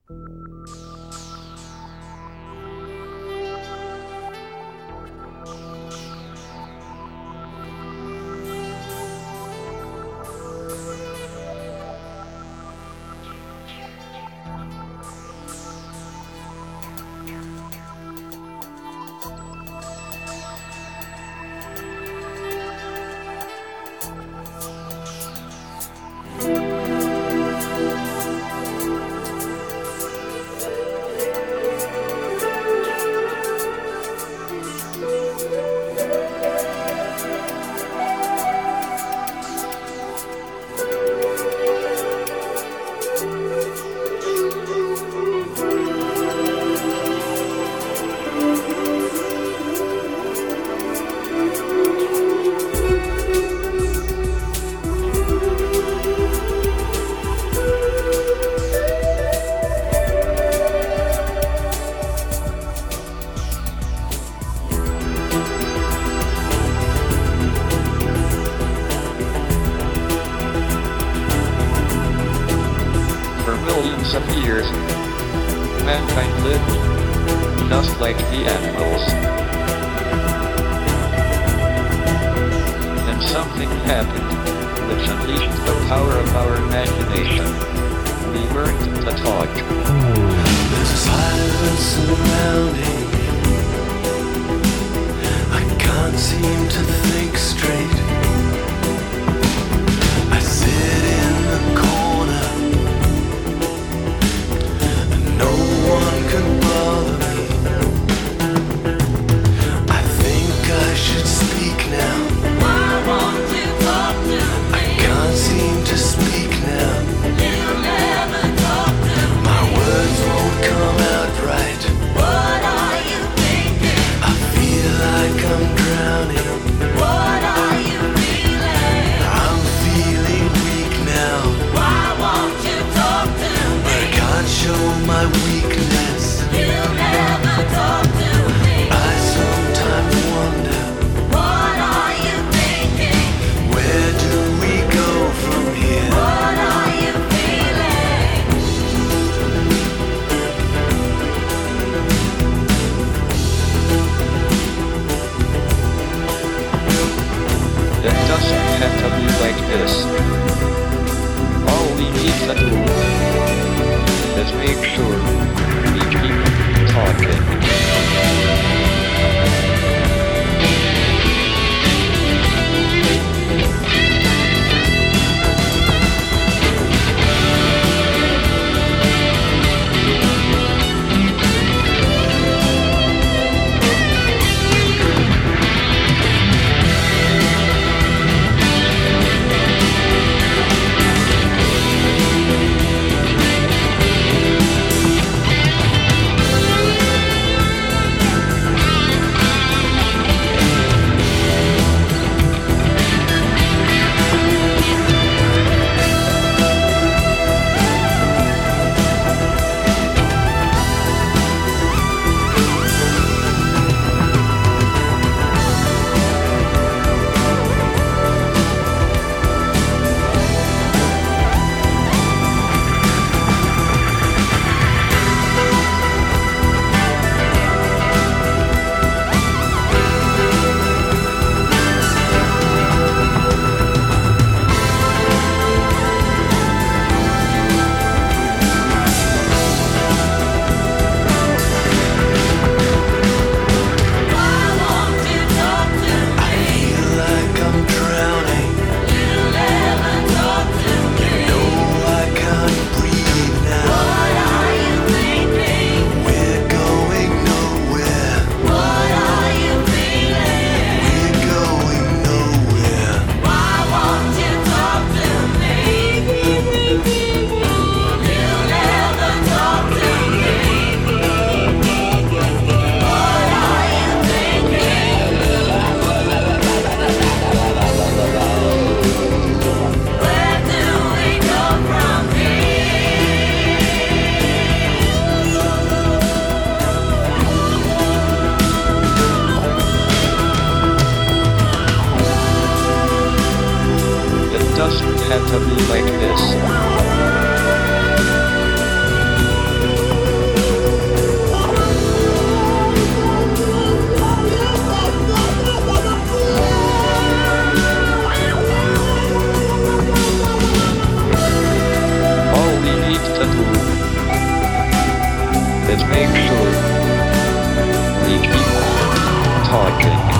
Millions of years, mankind lived, just like the animals. Then something happened, which unleashed the power of our imagination. We learned to talk. There's a silence surrounding me. I can't seem to think straight. I sit in the corner. No one can bother me. I think I should speak now. Why won't you talk to me? I can't seem to speak now. You never talk to me. My words won't come out right. What are you thinking? I feel like I'm drowning. What are you feeling? I'm feeling weak now. Why won't you talk to I me? can't show my weakness. You never talk to me. I sometimes wonder, What are you thinking? where do we go from here? What are you feeling? It doesn't have to be like this. All we need to do is make sure we keep talking. Why won't you talk to I me? feel like I'm drowning. You never talk to me. No, I can't breathe now. What are you thinking? We're going nowhere. What are you feeling? We're going nowhere. Why won't you talk to me? You never talk to me. What are you thinking? Where do we go from It doesn't have to be like this. Let's make sure we keep talking.